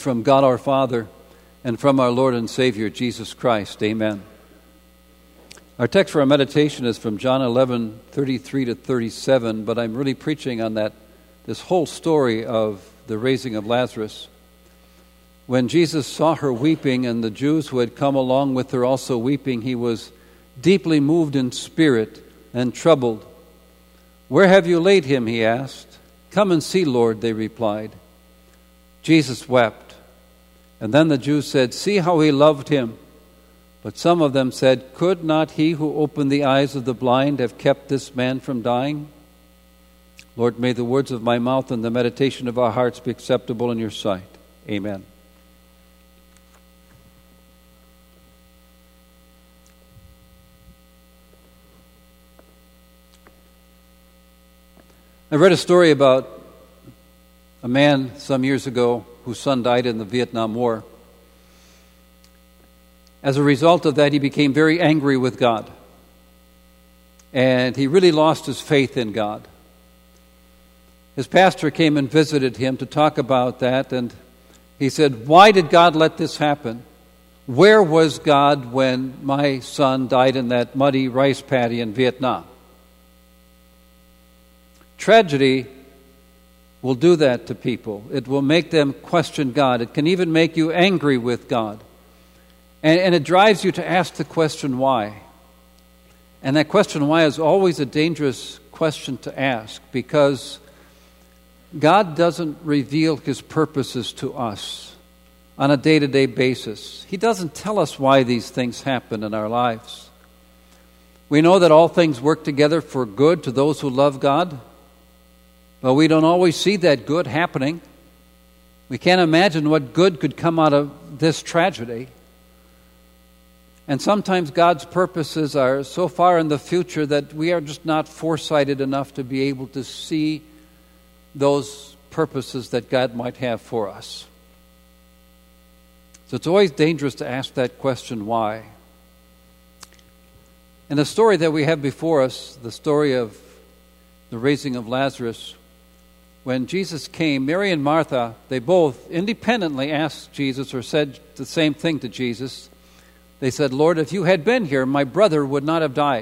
from God our Father and from our Lord and Savior, Jesus Christ. Amen. Our text for our meditation is from John 11:33 to 37, but I'm really preaching on this whole story of the raising of Lazarus. When Jesus saw her weeping and the Jews who had come along with her also weeping, he was deeply moved in spirit and troubled. "Where have you laid him?" he asked. "Come and see, Lord," they replied. Jesus wept. And then the Jews said, "See how he loved him." But some of them said, "Could not he who opened the eyes of the blind have kept this man from dying?" Lord, may the words of my mouth and the meditation of our hearts be acceptable in your sight. Amen. I read a story about a man some years ago whose son died in the Vietnam War. As a result of that, he became very angry with God. And he really lost his faith in God. His pastor came and visited him to talk about that, and he said, "Why did God let this happen? Where was God when my son died in that muddy rice paddy in Vietnam?" Tragedy will do that to people. It will make them question God. It can even make you angry with God. And it drives you to ask the question, why? And that question, why, is always a dangerous question to ask, because God doesn't reveal his purposes to us on a day-to-day basis. He doesn't tell us why these things happen in our lives. We know that all things work together for good to those who love God, but we don't always see that good happening. We can't imagine what good could come out of this tragedy. And sometimes God's purposes are so far in the future that we are just not foresighted enough to be able to see those purposes that God might have for us. So it's always dangerous to ask that question, why? In the story that we have before us, the story of the raising of Lazarus, when Jesus came, Mary and Martha, they both independently asked Jesus, or said the same thing to Jesus. They said, "Lord, if you had been here, my brother would not have died."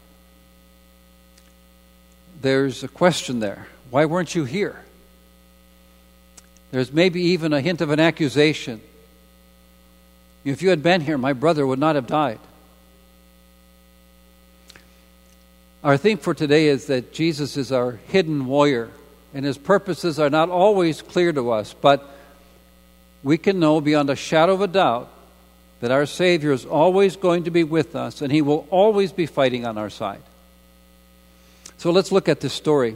There's a question there. Why weren't you here? There's maybe even a hint of an accusation. If you had been here, my brother would not have died. Our theme for today is that Jesus is our hidden warrior, and his purposes are not always clear to us, but we can know beyond a shadow of a doubt that our Savior is always going to be with us, and he will always be fighting on our side. So let's look at this story.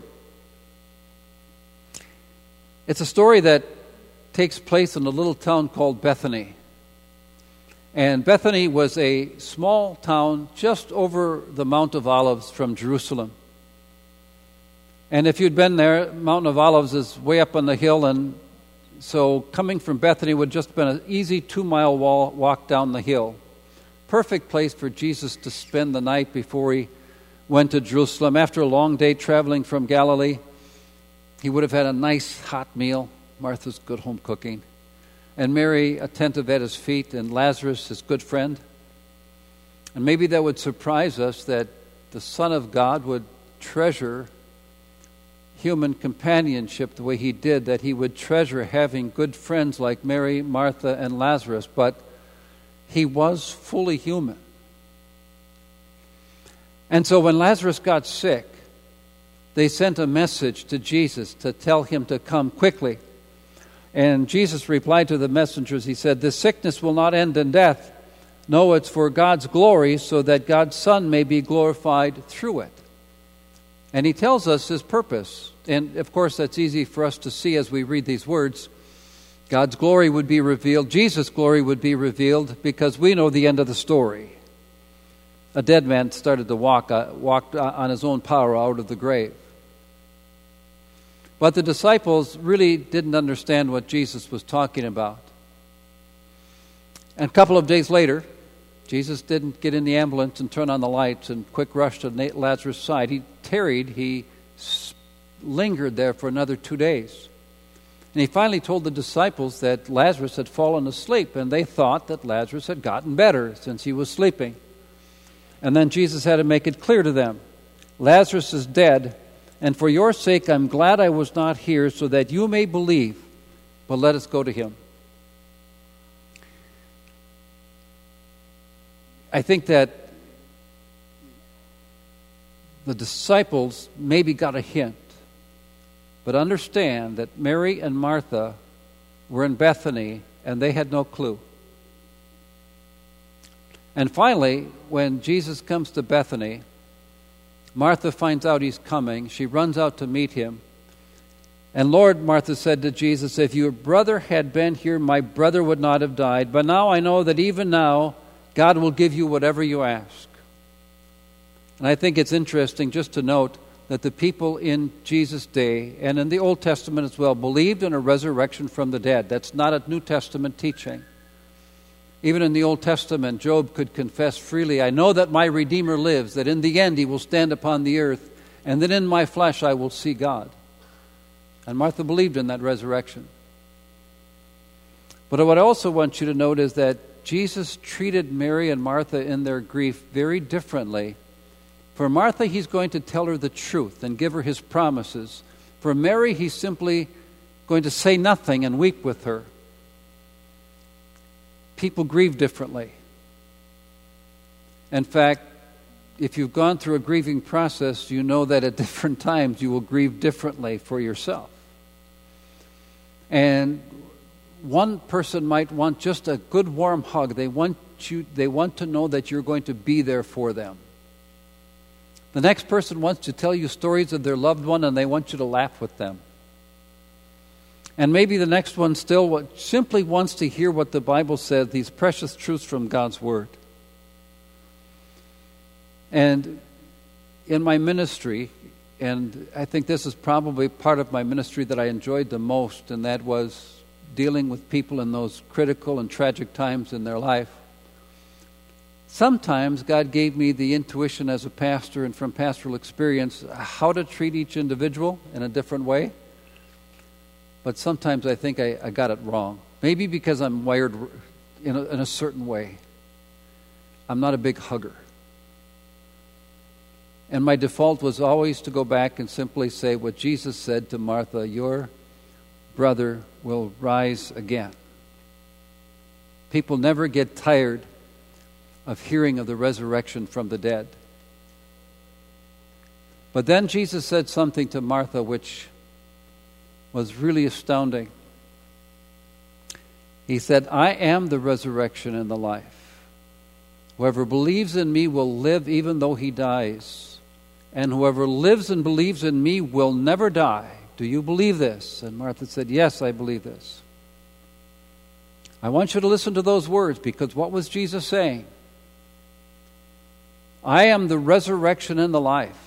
It's a story that takes place in a little town called Bethany. And Bethany was a small town just over the Mount of Olives from Jerusalem. And if you'd been there, Mount of Olives is way up on the hill, and so coming from Bethany would just have been an easy 2-mile walk down the hill. Perfect place for Jesus to spend the night before he went to Jerusalem. After a long day traveling from Galilee, he would have had a nice hot meal, Martha's good home cooking, and Mary attentive at his feet, and Lazarus, his good friend. And maybe that would surprise us that the Son of God would treasure human companionship the way he did, that he would treasure having good friends like Mary, Martha, and Lazarus, but he was fully human. And so when Lazarus got sick, they sent a message to Jesus to tell him to come quickly. And Jesus replied to the messengers, he said, "This sickness will not end in death. No, it's for God's glory, so that God's Son may be glorified through it." And he tells us his purpose. And of course, that's easy for us to see as we read these words. God's glory would be revealed. Jesus' glory would be revealed, because we know the end of the story. A dead man started to walked on his own power out of the grave. But the disciples really didn't understand what Jesus was talking about. And a couple of days later, Jesus didn't get in the ambulance and turn on the lights and quick rush to Lazarus' side. He tarried. He lingered there for another 2 days. And he finally told the disciples that Lazarus had fallen asleep, and they thought that Lazarus had gotten better since he was sleeping. And then Jesus had to make it clear to them, Lazarus is dead, and for your sake I'm glad I was not here so that you may believe, but let us go to him. I think that the disciples maybe got a hint, but understand that Mary and Martha were in Bethany and they had no clue. And finally, when Jesus comes to Bethany, Martha finds out he's coming. She runs out to meet him. And Lord, Martha said to Jesus, if your brother had been here, my brother would not have died. But now I know that even now, God will give you whatever you ask. And I think it's interesting just to note that the people in Jesus' day, and in the Old Testament as well, believed in a resurrection from the dead. That's not a New Testament teaching. Even in the Old Testament, Job could confess freely, I know that my Redeemer lives, that in the end he will stand upon the earth, and that in my flesh I will see God. And Martha believed in that resurrection. But what I also want you to note is that Jesus treated Mary and Martha in their grief very differently. For Martha, he's going to tell her the truth and give her his promises. For Mary, he's simply going to say nothing and weep with her. People grieve differently. In fact, if you've gone through a grieving process, you know that at different times you will grieve differently for yourself. And one person might want just a good warm hug. They want to know that you're going to be there for them. The next person wants to tell you stories of their loved one and they want you to laugh with them. And maybe the next one still simply wants to hear what the Bible says, these precious truths from God's Word. And in my ministry, and I think this is probably part of my ministry that I enjoyed the most, and that was dealing with people in those critical and tragic times in their life. Sometimes God gave me the intuition as a pastor and from pastoral experience how to treat each individual in a different way. But sometimes I think I got it wrong. Maybe because I'm wired in a certain way. I'm not a big hugger. And my default was always to go back and simply say what Jesus said to Martha, your brother will rise again. People never get tired of hearing of the resurrection from the dead. But then Jesus said something to Martha which was really astounding. He said, I am the resurrection and the life. Whoever believes in me will live even though he dies. And whoever lives and believes in me will never die. Do you believe this? And Martha said, yes, I believe this. I want you to listen to those words, because what was Jesus saying? I am the resurrection and the life.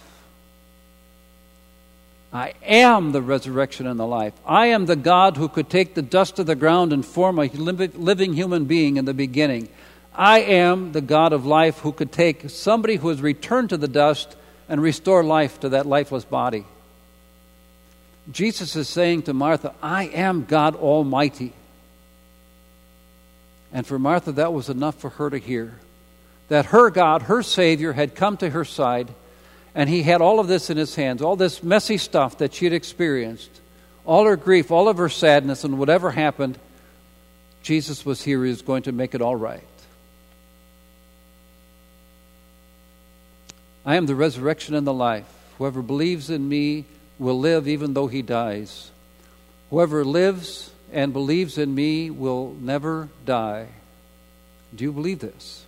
I am the resurrection and the life. I am the God who could take the dust of the ground and form a living human being in the beginning. I am the God of life who could take somebody who has returned to the dust and restore life to that lifeless body. Jesus is saying to Martha, I am God Almighty. And for Martha, that was enough for her to hear. That her God, her Savior, had come to her side, and he had all of this in his hands, all this messy stuff that she had experienced, all her grief, all of her sadness, and whatever happened, Jesus was here. He was going to make it all right. I am the resurrection and the life. Whoever believes in me will live even though he dies. Whoever lives and believes in me will never die. Do you believe this?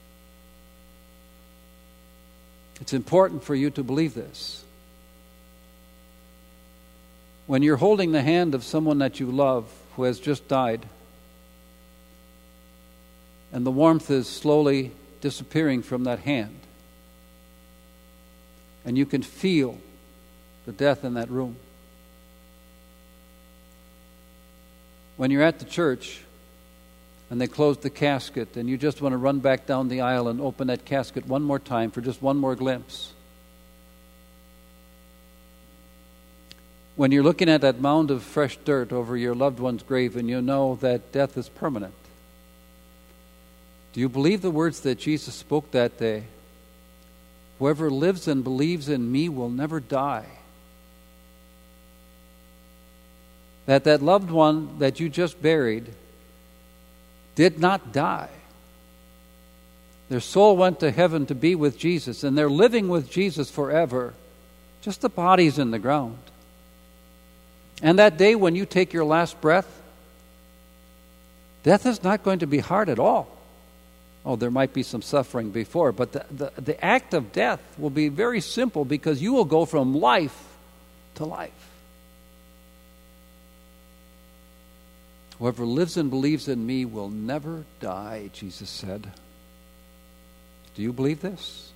It's important for you to believe this. When you're holding the hand of someone that you love who has just died, and the warmth is slowly disappearing from that hand, and you can feel the death in that room. When you're at the church and they close the casket and you just want to run back down the aisle and open that casket one more time for just one more glimpse. when you're looking at that mound of fresh dirt over your loved one's grave and you know that death is permanent? Do you believe the words that Jesus spoke that day? Whoever lives and believes in me will never die. That loved one that you just buried did not die. Their soul went to heaven to be with Jesus, and they're living with Jesus forever. Just the body's in the ground. And that day when you take your last breath, death is not going to be hard at all. Oh, there might be some suffering before, but the act of death will be very simple because you will go from life to life. Whoever lives and believes in me will never die, Jesus said. Do you believe this?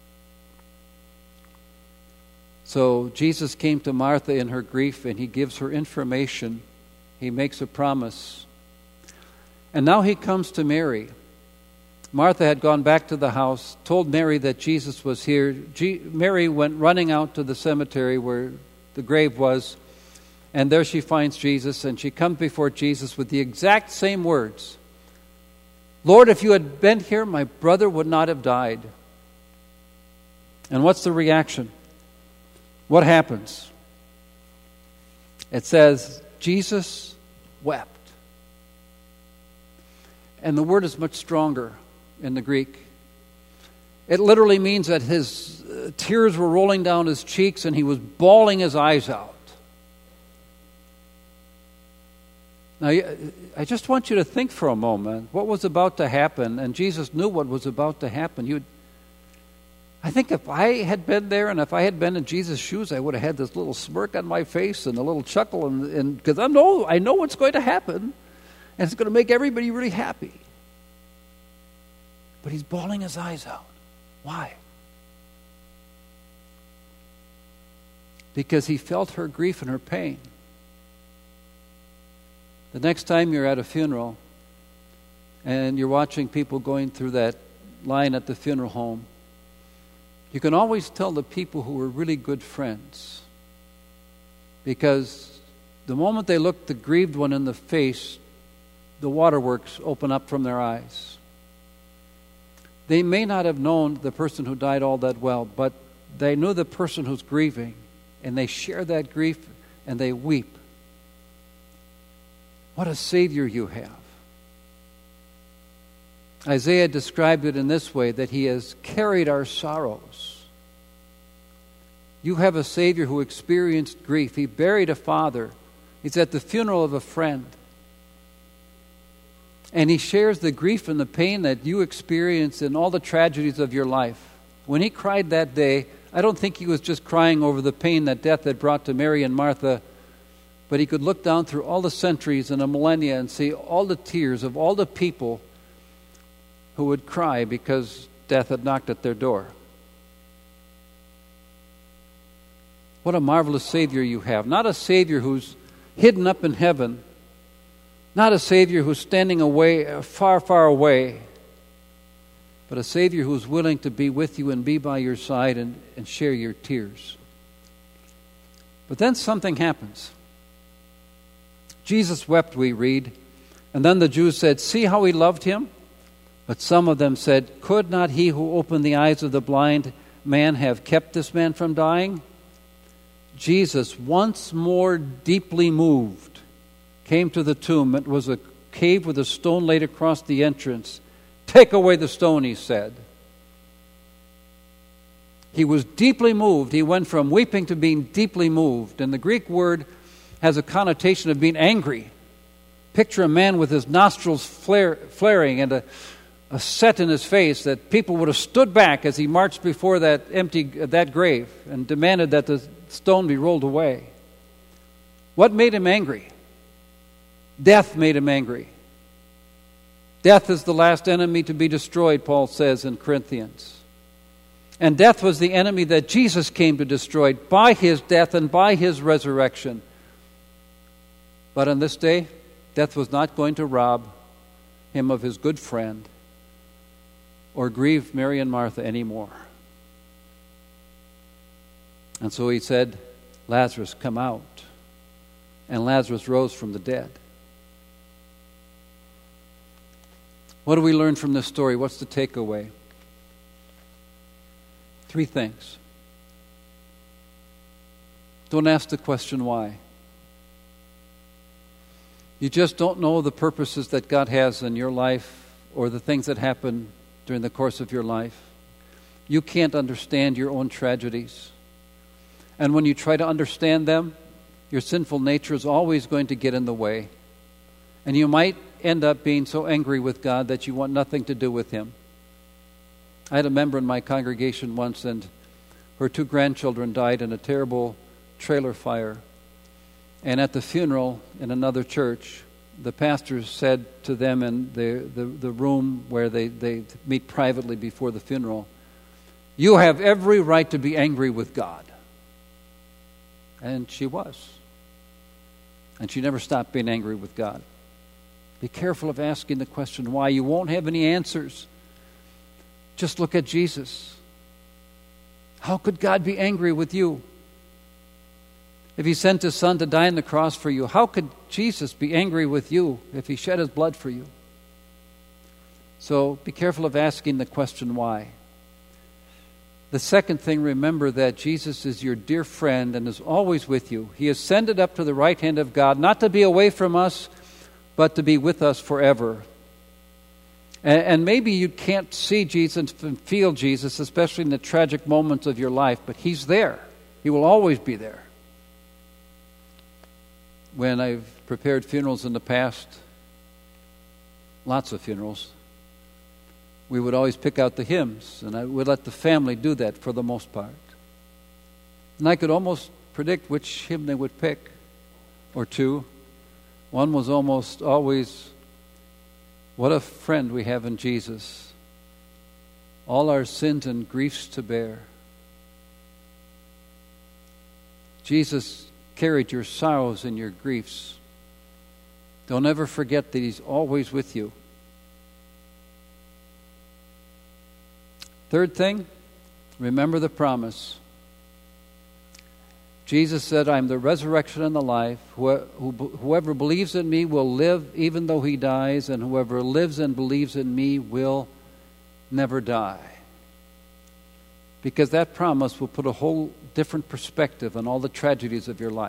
So Jesus came to Martha in her grief and he gives her information. He makes a promise. And now he comes to Mary. Martha had gone back to the house, told Mary that Jesus was here. Mary went running out to the cemetery where the grave was, and there she finds Jesus, and she comes before Jesus with the exact same words. Lord, if you had been here, my brother would not have died. And what's the reaction? What happens? It says, Jesus wept. And the word is much stronger in the Greek. It literally means that his tears were rolling down his cheeks and he was bawling his eyes out. Now, I just want you to think for a moment what was about to happen, and Jesus knew what was about to happen. I think if I had been there and if I had been in Jesus' shoes, I would have had this little smirk on my face and a little chuckle, and because I know what's going to happen, and it's going to make everybody really happy. But he's bawling his eyes out. Why? Because he felt her grief and her pain. The next time you're at a funeral and you're watching people going through that line at the funeral home, you can always tell the people who were really good friends, because the moment they look the grieved one in the face, the waterworks open up from their eyes. They may not have known the person who died all that well, but they knew the person who's grieving, and they share that grief and they weep. What a Savior you have. Isaiah described it in this way, that he has carried our sorrows. You have a Savior who experienced grief. He buried a father. He's at the funeral of a friend. And he shares the grief and the pain that you experience in all the tragedies of your life. When he cried that day, I don't think he was just crying over the pain that death had brought to Mary and Martha, but he could look down through all the centuries and the millennia and see all the tears of all the people who would cry because death had knocked at their door. What a marvelous Savior you have. Not a Savior who's hidden up in heaven. Not a Savior who's standing away, far, far away. But a Savior who's willing to be with you and be by your side and share your tears. But then something happens. Jesus wept, we read, and then the Jews said, "See how he loved him?" But some of them said, "Could not he who opened the eyes of the blind man have kept this man from dying?" Jesus, once more deeply moved, came to the tomb. It was a cave with a stone laid across the entrance. "Take away the stone," he said. He was deeply moved. He went from weeping to being deeply moved. And the Greek word has a connotation of being angry. Picture a man with his nostrils flaring and a set in his face that people would have stood back as he marched before that grave and demanded that the stone be rolled away. What made him angry? Death made him angry. Death is the last enemy to be destroyed, Paul says in Corinthians. And death was the enemy that Jesus came to destroy by his death and by his resurrection. But on this day, death was not going to rob him of his good friend or grieve Mary and Martha anymore. And so he said, "Lazarus, come out." and Lazarus rose from the dead. What do we learn from this story? What's the takeaway? 3 things. Don't ask the question why. You just don't know the purposes that God has in your life or the things that happen during the course of your life. You can't understand your own tragedies. And when you try to understand them, your sinful nature is always going to get in the way. And you might end up being so angry with God that you want nothing to do with Him. I had a member in my congregation once, and her 2 grandchildren died in a terrible trailer fire. And at the funeral in another church, the pastor said to them in the room where they meet privately before the funeral, "You have every right to be angry with God." And she was. And she never stopped being angry with God. Be careful of asking the question why. You won't have any answers. Just look at Jesus. How could God be angry with you? If He sent His Son to die on the cross for you, how could Jesus be angry with you if He shed His blood for you? So be careful of asking the question why. The second thing, remember that Jesus is your dear friend and is always with you. He ascended up to the right hand of God, not to be away from us, but to be with us forever. And maybe you can't see Jesus and feel Jesus, especially in the tragic moments of your life, but He's there. He will always be there. When I've prepared funerals in the past, lots of funerals, we would always pick out the hymns, and I would let the family do that for the most part. And I could almost predict which hymn they would pick, or 2. One was almost always, "What a friend we have in Jesus, all our sins and griefs to bear." Jesus carried your sorrows and your griefs. Don't ever forget that He's always with you. Third thing, remember the promise. Jesus said, "I am the resurrection and the life. Whoever believes in me will live even though he dies, and whoever lives and believes in me will never die." Because that promise will put a whole different perspective on all the tragedies of your life.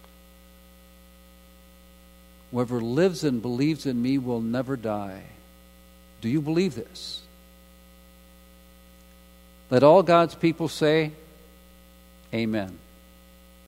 Whoever lives and believes in me will never die. Do you believe this? Let all God's people say, Amen.